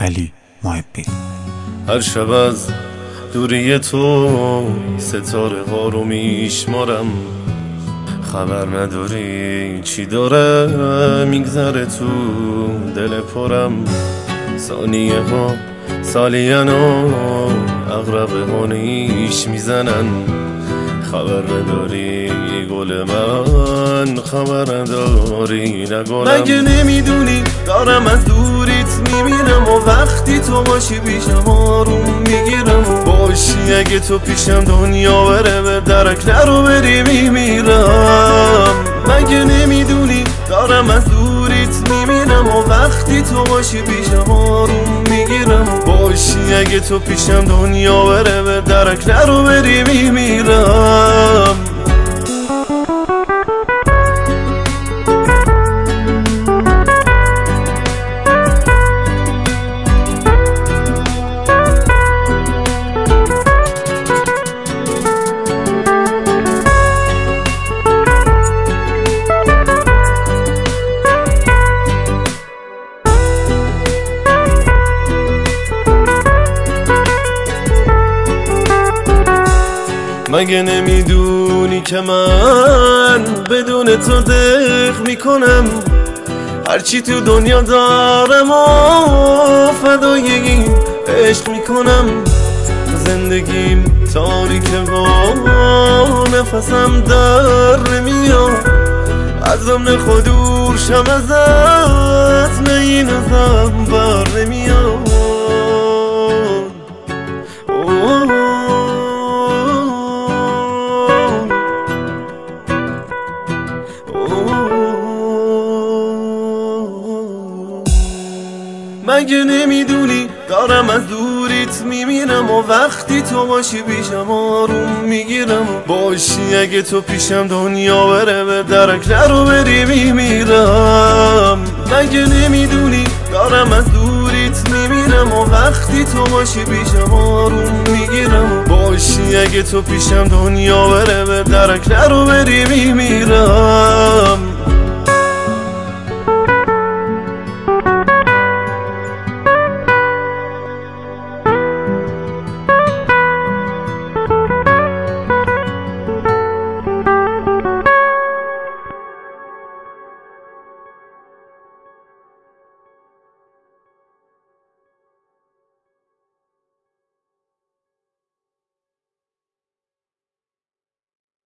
علی محبی. هر شب از دوری تو ستاره ها رو میشمارم، خبر نداری چی داره میگذره تو دل پرم. ثانیه ها سالین ها اغربه ها نیش میزنن، خبر نداری گل من، خبر نداری نگلم. مگه نمیدونی دارم از دوریت میمیرم و وقتی تو باشی پیشم آروم میگیرم. باشی اگه تو پیشم دنیا بره به درک نرو بری میمیرم. مگه نمیدونی دارم از دوریت میمیرم و وقتی تو باشی پیشم آروم میگیرم. باشی اگه تو پیشم دنیا بره به درک نرو بری میمیرم. مگه نمیدونی که من بدون تو دق میکنم، هرچی تو دنیا دارم و فدای این عشق میکنم. زندگیم تاریکه و نفسم در نمیاد، ازم خودور شم ازت نه این ازم بر نمیاد. مگه نمیدونی دارم از دوریت میمیرم و وقتی تو باشی پیشم آروم میگیرم. باشی اگه تو پیشم دنیا بره به درک نرو بری میمیرم. مگه نمیدونی دارم از دوریت میمیرم و وقتی تو باشی پیشم آروم میگیرم. باشی اگه تو پیشم دنیا بره به درک نرو بری میمیرم.